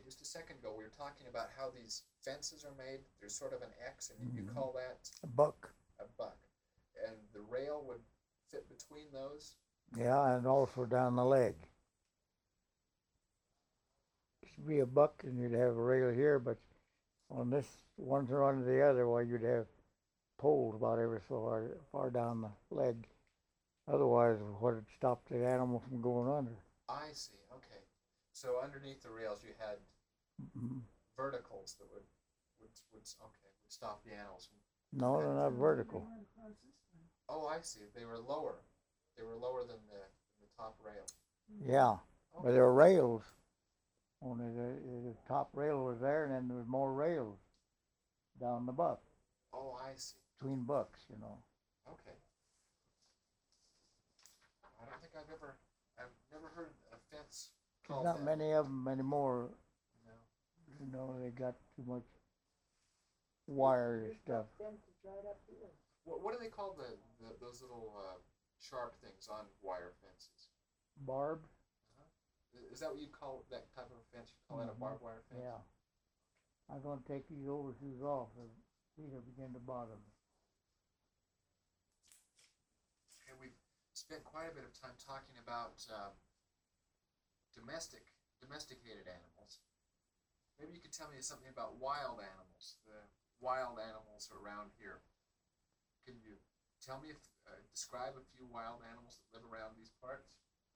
just a second ago, we were talking about how these fences are made. There's sort of an X, and you Mm-hmm. call that A buck. a buck. And the rail would fit between those. Yeah, and also down the leg. It should be a buck, and you'd have a rail here, but on this one run to the other, well, you'd have poles about ever so far down the leg. Otherwise, what would stop the animal from going under? I see. Okay. So underneath the rails, you had Mm-hmm. verticals that would stop the animals from. No, they're not vertical. Oh, I see. They were lower. They were lower than the top rail. Yeah, but Okay. there were rails. Only the top rail was there, and then there was more rails down the buck, Oh, I see. between bucks, you know. Okay. I don't think I've never heard a fence There's called not that. many of them anymore. No. You know, they got too much wire and stuff. What do they call those little sharp things on wire fences? Barb? Is that what you call that type of a fence? You call that a barbed wire fence? Yeah. I'm going to take these overshoes off. The feet will begin to bother me. Okay, we've spent quite a bit of time talking about domesticated animals. Maybe you could tell me something about wild animals. The wild animals around here. Can you tell me describe a few wild animals that live around these parts?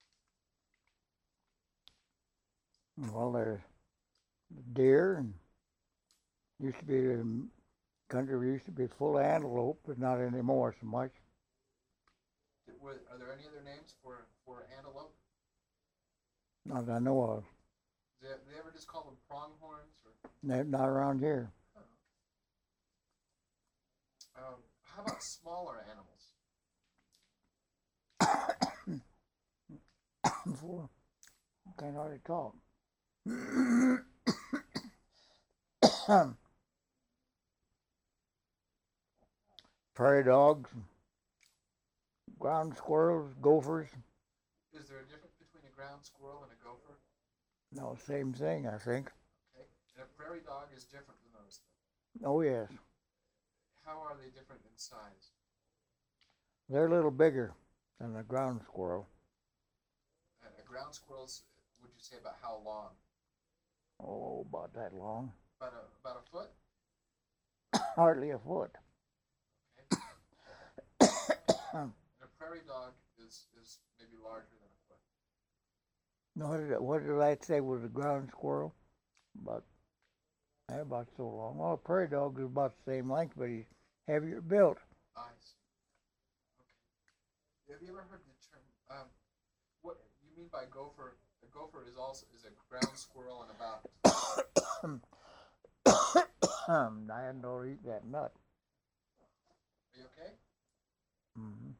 Well, there's deer, and used to be the country used to be full of antelope, but not anymore so much. Are there any other names for antelope? Not that I know of. Do they ever just call them pronghorns? Or Not around here. how about smaller animals? Can't hardly talk. Prairie dogs, ground squirrels, gophers. Is there a difference between a ground squirrel and a gopher? No, same thing, I think. Okay. And a prairie dog is different than those. Oh, yes. How are they different in size? They're a little bigger than a ground squirrel. A ground squirrel's, would you say, about how long? Oh, about that long. About a foot? Hardly a foot. Okay. And a prairie dog is maybe larger than a foot. No, what did I say was a ground squirrel? About so long. Well, a prairie dog is about the same length, but he's heavier built. I see. Okay. Have you ever heard the term? What you mean by gopher? A gopher is a ground squirrel and about. I hadn't already eat that nut. Are you okay? Mm-hmm.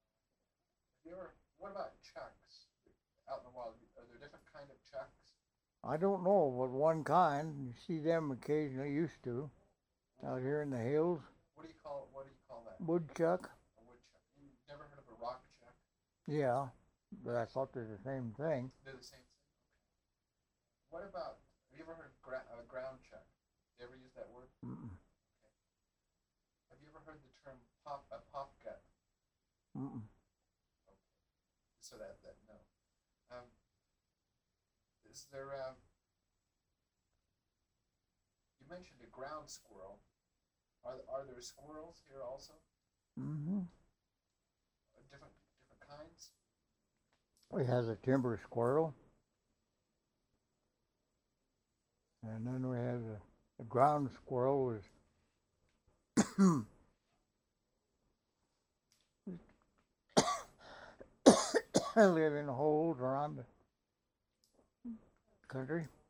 What about chucks out in the wild? Are there different kind of chucks? I don't know, but one kind. You see them occasionally, used to, out here in the hills. What do you call that? Woodchuck. A woodchuck. You've never heard of a rock chuck? Yeah, but I thought they're the same thing. They're the same thing. Okay. What about? Have you ever heard of a ground chuck? You ever use that word? Mm-mm. Okay. Have you ever heard the term a pop gut? Mm-mm. Okay. So that no. Is there? You mentioned a ground squirrel. Are there squirrels here also? Mm-hmm. Different kinds. We have a timber squirrel, and then we have the ground squirrel is live in holes around the country.